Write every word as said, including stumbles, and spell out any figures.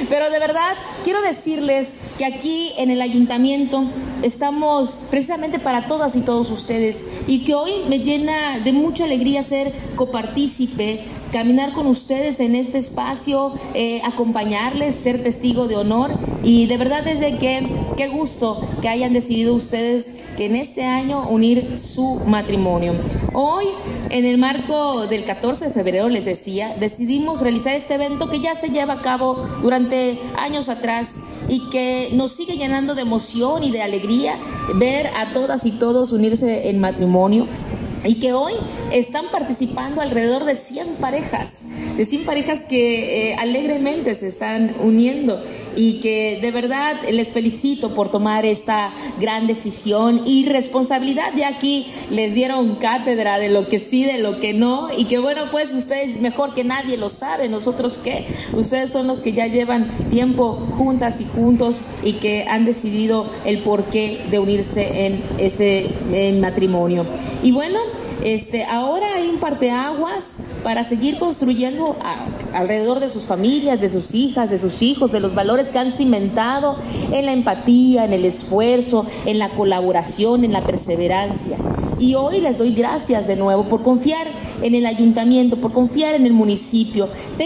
Pero de verdad, quiero decirles que aquí en el ayuntamiento estamos precisamente para todas y todos ustedes, y que hoy me llena de mucha alegría ser copartícipe, caminar con ustedes en este espacio, eh, acompañarles, ser testigo de honor. Y de verdad desde que qué gusto que hayan decidido ustedes que en este año unir su matrimonio. Hoy, en el marco del catorce de febrero, les decía, decidimos realizar este evento que ya se lleva a cabo durante años atrás y que nos sigue llenando de emoción y de alegría ver a todas y todos unirse en matrimonio. Y que hoy están participando alrededor de cien parejas, de cien parejas que eh, alegremente se están uniendo, y que de verdad les felicito por tomar esta gran decisión y responsabilidad. Ya aquí les dieron cátedra de lo que sí, de lo que no, y que bueno, pues ustedes mejor que nadie lo saben. Nosotros qué, ustedes son los que ya llevan tiempo juntas y juntos y que han decidido el porqué de unirse en este en matrimonio. Y bueno, este ahora hay un parteaguas para seguir construyendo a, alrededor de sus familias, de sus hijas, de sus hijos, de los valores que han cimentado en la empatía, en el esfuerzo, en la colaboración, en la perseverancia. Y hoy les doy gracias de nuevo por confiar en el ayuntamiento, por confiar en el municipio.